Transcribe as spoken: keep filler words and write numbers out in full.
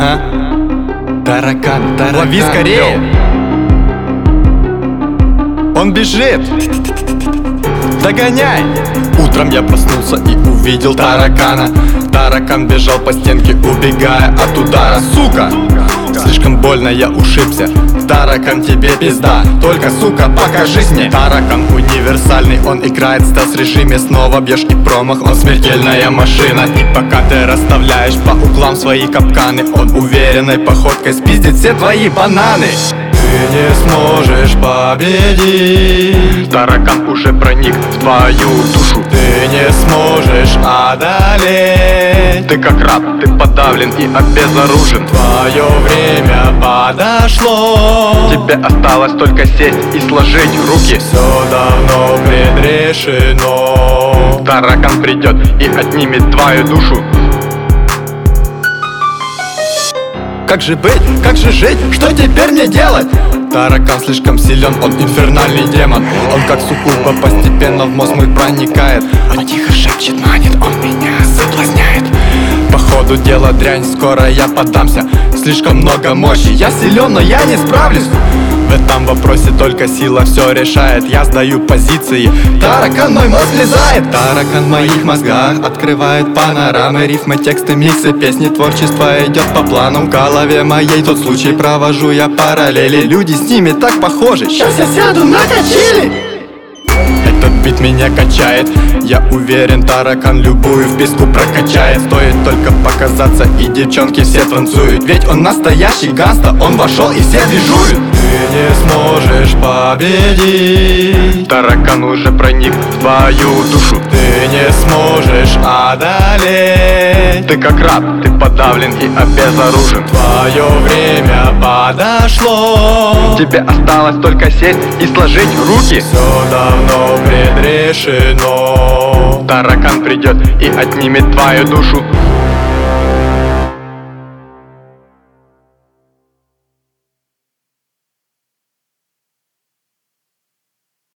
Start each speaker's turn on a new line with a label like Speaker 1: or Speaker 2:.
Speaker 1: Ага. Таракан, таракан.
Speaker 2: Лови скорее. Он бежит. Догоняй. Утром я проснулся и увидел таракана. Таракан бежал по стенке, убегая от удара. Сука! Слишком больно я ушибся. Таракан, тебе пизда. Только, сука, покажись мне. Таракан универсальный, он играет в стелс-режиме. Снова бьешь и промах, он смертельная машина. И пока ты расставляешь по углам свои капканы, он уверенной походкой спиздит все твои бананы. Ты не сможешь победить. Таракан уже проник в твою душу. Ты не сможешь одолеть. Ты как раб, ты подавлен и обезоружен. Твое время подошло. Тебе осталось только сесть и сложить руки. Все давно предрешено. Таракан придет и отнимет твою душу. Как же быть, как же жить, что теперь мне делать? Таракан слишком силен, он инфернальный демон. Он как суккуба постепенно в мозг мой проникает. Он тихо шепчет, манит, он меня соблазняет. По ходу дела дрянь, скоро я поддамся. Слишком много мощи, я силен, но я не справлюсь. В этом вопросе только сила все решает. Я сдаю позиции, таракан мой мозг лизает. Таракан в моих мозгах открывает панорамы. Рифмы, тексты, миксы, песни, творчество идет по плану. В голове моей тот случай провожу я параллели. Люди с ними так похожи, сейчас я сяду на качели. Этот бит меня качает. Я уверен, таракан любую в песку прокачает. Стоит только показаться, и девчонки все танцуют. Ведь он настоящий ганста, он вошел и все движуют. Ты не сможешь победить. Таракан уже проник в твою душу. Ты не сможешь одолеть. Ты как раб, ты подавлен и обезоружен. Твое время подошло. Тебе осталось только сесть и сложить руки. Все давно предрешено. Таракан придет и отнимет твою душу.